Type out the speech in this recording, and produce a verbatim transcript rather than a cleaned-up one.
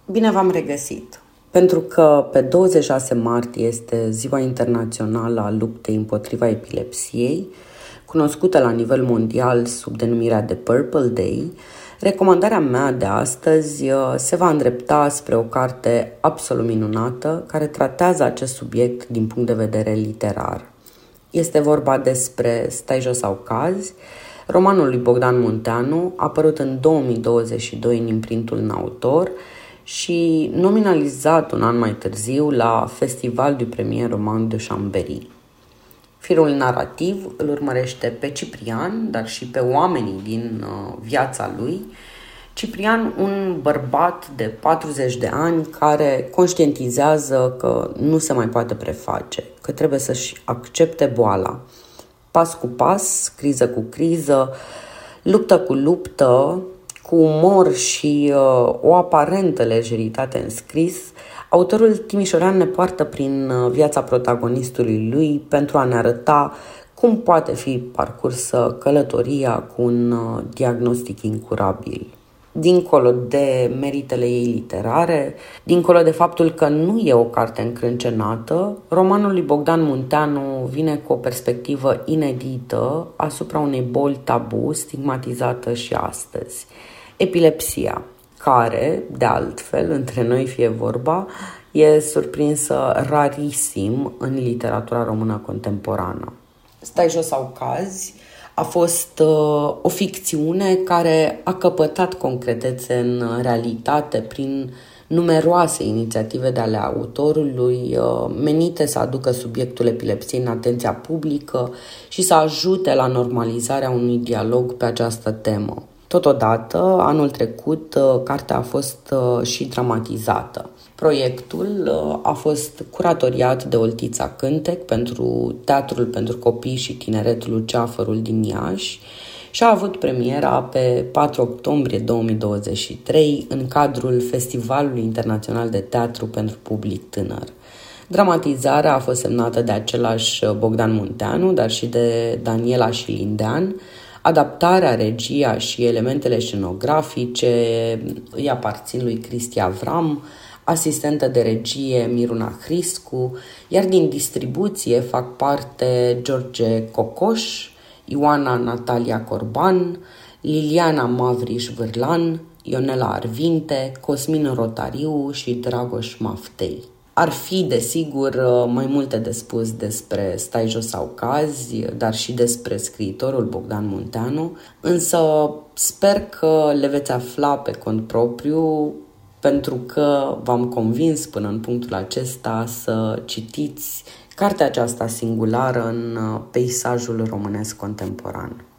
Bine v-am regăsit! Pentru că pe douăzeci și șase martie este Ziua Internațională a Luptei împotriva epilepsiei, cunoscută la nivel mondial sub denumirea de Purple Day, recomandarea mea de astăzi se va îndrepta spre o carte absolut minunată care tratează acest subiect din punct de vedere literar. Este vorba despre Stai jos sau cazi, romanul lui Bogdan Munteanu, apărut în două mii douăzeci și doi în imprintul N-Autor și nominalizat un an mai târziu la Festival du Premier Roman de Chambéry. Firul narrativ îl urmărește pe Ciprian, dar și pe oamenii din uh, viața lui. Ciprian, un bărbat de patruzeci de ani care conștientizează că nu se mai poate preface, că trebuie să-și accepte boala. Pas cu pas, criză cu criză, luptă cu luptă, cu umor și uh, o aparentă lejeritate în scris, autorul timișorean ne poartă prin uh, viața protagonistului lui pentru a ne arăta cum poate fi parcursă călătoria cu un uh, diagnostic incurabil. Dincolo de meritele ei literare, dincolo de faptul că nu e o carte încrâncenată, romanul lui Bogdan Munteanu vine cu o perspectivă inedită asupra unei boli tabu stigmatizată și astăzi. Epilepsia, care, de altfel, între noi fie vorba, e surprinsă rarisim în literatura română contemporană. Stai jos sau cazi a fost uh, o ficțiune care a căpătat concretețe în realitate prin numeroase inițiative de ale autorului uh, menite să aducă subiectul epilepsiei în atenția publică și să ajute la normalizarea unui dialog pe această temă. Totodată, anul trecut, cartea a fost și dramatizată. Proiectul a fost curatoriat de Oltița Cântec pentru Teatrul pentru Copii și Tineretul Luceafărul din Iași și a avut premiera pe patru octombrie două mii douăzeci și trei în cadrul Festivalului Internațional de Teatru pentru Public Tânăr. Dramatizarea a fost semnată de același Bogdan Munteanu, dar și de Daniela Șilindean. Adaptarea, regia și elementele scenografice îi aparțin lui Cristi Avram, asistentă de regie Miruna Hriscu, iar din distribuție fac parte George Cocoș, Ioana Natalia Corban, Liliana Mavriș Vârlan, Ionela Arvinte, Cosmin Rotariu și Dragoș Maftei. Ar fi, desigur, mai multe de spus despre Stai jos sau cazi, dar și despre scriitorul Bogdan Munteanu, însă sper că le veți afla pe cont propriu, pentru că v-am convins până în punctul acesta să citiți cartea aceasta singulară în peisajul românesc contemporan.